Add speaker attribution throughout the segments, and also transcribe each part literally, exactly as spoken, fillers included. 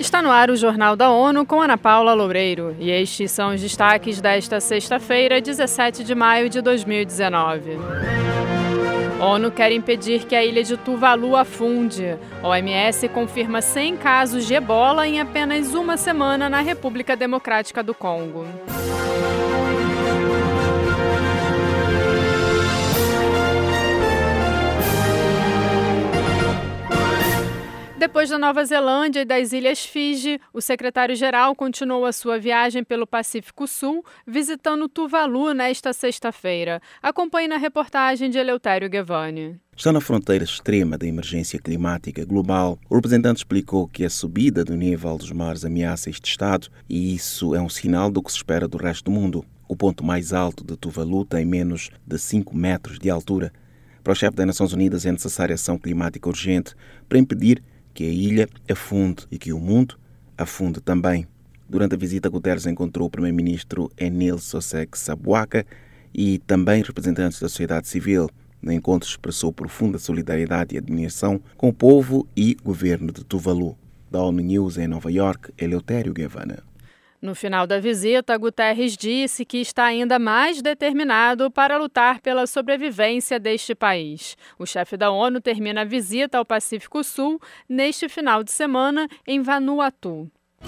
Speaker 1: Está no ar o Jornal da ONU com Ana Paula Loureiro. E estes são os destaques desta sexta-feira, dezessete de maio de dois mil e dezenove. ONU quer impedir que a ilha de Tuvalu afunde. O M S confirma cem casos de ebola em apenas uma semana na República Democrática do Congo. Depois da Nova Zelândia e das Ilhas Fiji, o secretário-geral continuou a sua viagem pelo Pacífico Sul, visitando Tuvalu nesta sexta-feira. Acompanhe na reportagem de Eleutério Gavani.
Speaker 2: Está na fronteira extrema da emergência climática global. O representante explicou que a subida do nível dos mares ameaça este estado e isso é um sinal do que se espera do resto do mundo. O ponto mais alto de Tuvalu tem menos de cinco metros de altura. Para o chefe das Nações Unidas é necessária ação climática urgente para impedir que a ilha afunde e que o mundo afunde também. Durante a visita, Guterres encontrou o primeiro-ministro Enil Sosek Sabuaka e também representantes da sociedade civil. No encontro expressou profunda solidariedade e admiração com o povo e governo de Tuvalu. Da ONU News em Nova York, Eleutério Gavana.
Speaker 1: No final da visita, Guterres disse que está ainda mais determinado para lutar pela sobrevivência deste país. O chefe da ONU termina a visita ao Pacífico Sul neste final de semana em Vanuatu.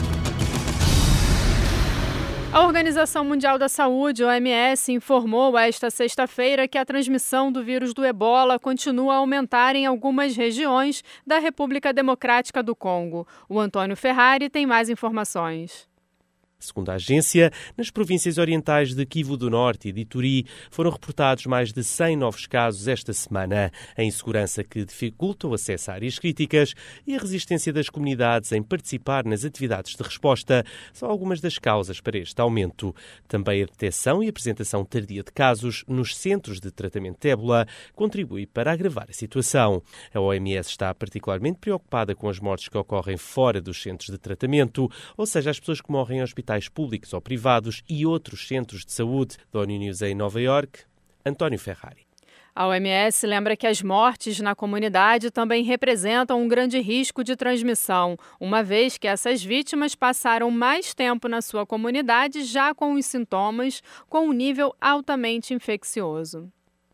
Speaker 1: A Organização Mundial da Saúde, O M S, informou esta sexta-feira que a transmissão do vírus do ebola continua a aumentar em algumas regiões da República Democrática do Congo. O Antônio Ferrari tem mais informações.
Speaker 3: Segundo a agência, nas províncias orientais de Kivu do Norte e de Ituri foram reportados mais de cem novos casos esta semana. A insegurança que dificulta o acesso a áreas críticas e a resistência das comunidades em participar nas atividades de resposta são algumas das causas para este aumento. Também a detecção e apresentação tardia de casos nos centros de tratamento de ébola contribui para agravar a situação. A O M S está particularmente preocupada com as mortes que ocorrem fora dos centros de tratamento, ou seja, as pessoas que morrem em hospitais públicos ou privados e outros centros de saúde. Da ONU News em Nova York, Antônio Ferrari.
Speaker 1: A O M S lembra que as mortes na comunidade também representam um grande risco de transmissão, uma vez que essas vítimas passaram mais tempo na sua comunidade já com os sintomas, com um nível altamente infeccioso.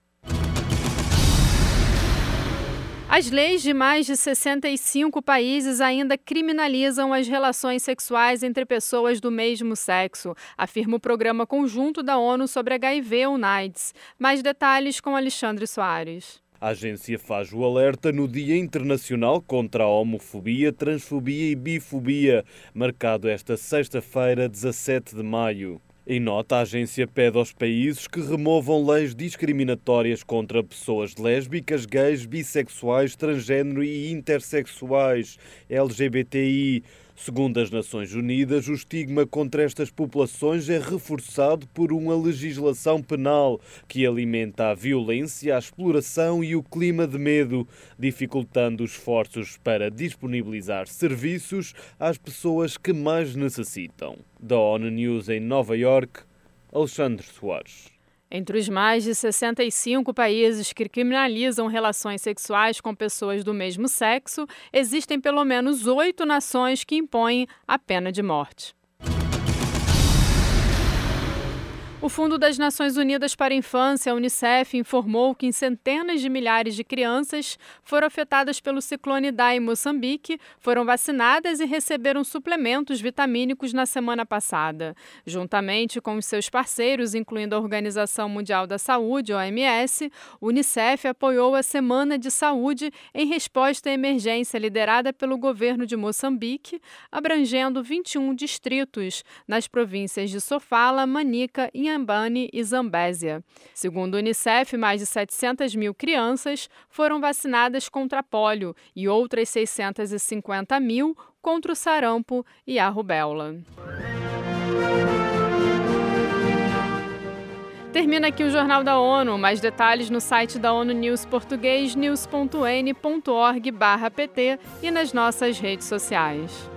Speaker 1: As leis de mais de sessenta e cinco países ainda criminalizam as relações sexuais entre pessoas do mesmo sexo, afirma o Programa Conjunto da ONU sobre H I V ou AIDS. Mais detalhes com Alexandre Soares.
Speaker 4: A agência faz o alerta no Dia Internacional contra a Homofobia, Transfobia e Bifobia, marcado esta sexta-feira, dezassete de maio. Em nota, a agência pede aos países que removam leis discriminatórias contra pessoas lésbicas, gays, bissexuais, transgênero e intersexuais, L G B T I. Segundo as Nações Unidas, o estigma contra estas populações é reforçado por uma legislação penal que alimenta a violência, a exploração e o clima de medo, dificultando os esforços para disponibilizar serviços às pessoas que mais necessitam. Da ONU News em Nova York, Alexandre Soares.
Speaker 1: Entre os mais de sessenta e cinco países que criminalizam relações sexuais com pessoas do mesmo sexo, existem pelo menos oito nações que impõem a pena de morte. O Fundo das Nações Unidas para a Infância, a Unicef, informou que centenas de milhares de crianças foram afetadas pelo ciclone Idai em Moçambique, foram vacinadas e receberam suplementos vitamínicos na semana passada. Juntamente com os seus parceiros, incluindo a Organização Mundial da Saúde, O M S, o Unicef apoiou a Semana de Saúde em resposta à emergência liderada pelo governo de Moçambique, abrangendo vinte e um distritos nas províncias de Sofala, Manica e Inhambane e Zambésia. Segundo o Unicef, mais de setecentas mil crianças foram vacinadas contra a pólio e outras seiscentas e cinquenta mil contra o sarampo e a rubéola. Termina aqui o Jornal da ONU. Mais detalhes no site da ONU News português, news ponto n ponto org barra pt e nas nossas redes sociais.